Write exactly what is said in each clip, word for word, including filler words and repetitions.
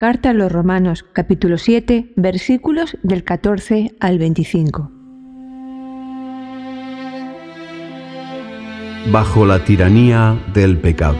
Carta a los Romanos, capítulo siete, versículos del catorce al veinticinco. Bajo la tiranía del pecado.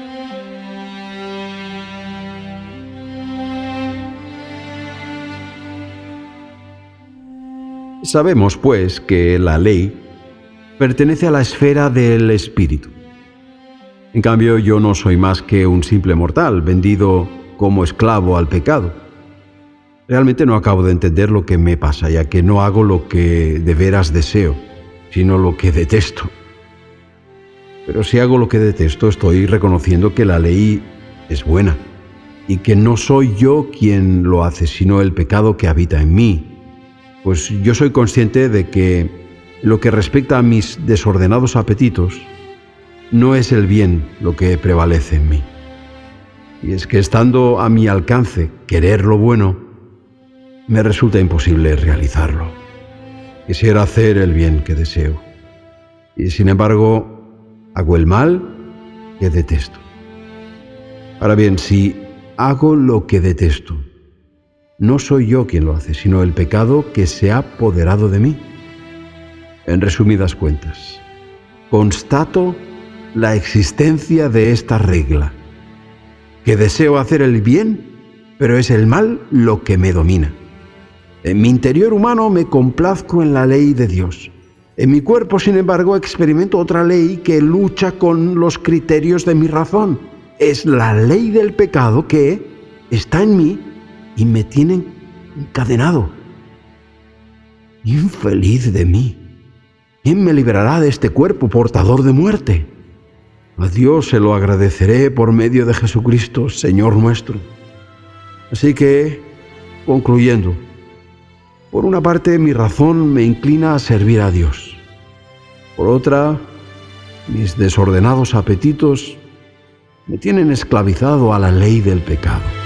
Sabemos, pues, que la ley pertenece a la esfera del espíritu. En cambio, yo no soy más que un simple mortal, vendido como esclavo al pecado. Realmente no acabo de entender lo que me pasa, ya que no hago lo que de veras deseo, sino lo que detesto. Pero si hago lo que detesto, estoy reconociendo que la ley es buena y que no soy yo quien lo hace, sino el pecado que habita en mí. Pues yo soy consciente de que lo que respecta a mis desordenados apetitos, no es el bien lo que prevalece en mí. Y es que estando a mi alcance querer lo bueno, me resulta imposible realizarlo. Quisiera hacer el bien que deseo, y sin embargo hago el mal que detesto. Ahora bien, si hago lo que detesto, no soy yo quien lo hace, sino el pecado que se ha apoderado de mí. En resumidas cuentas, constato la existencia de esta regla, que deseo hacer el bien, pero es el mal lo que me domina. En mi interior humano me complazco en la ley de Dios. En mi cuerpo, sin embargo, experimento otra ley que lucha con los criterios de mi razón. Es la ley del pecado que está en mí y me tiene encadenado. Infeliz de mí. ¿Quién me librará de este cuerpo portador de muerte? A Dios se lo agradeceré por medio de Jesucristo, Señor nuestro. Así que, concluyendo, por una parte mi razón me inclina a servir a Dios. Por otra, mis desordenados apetitos me tienen esclavizado a la ley del pecado.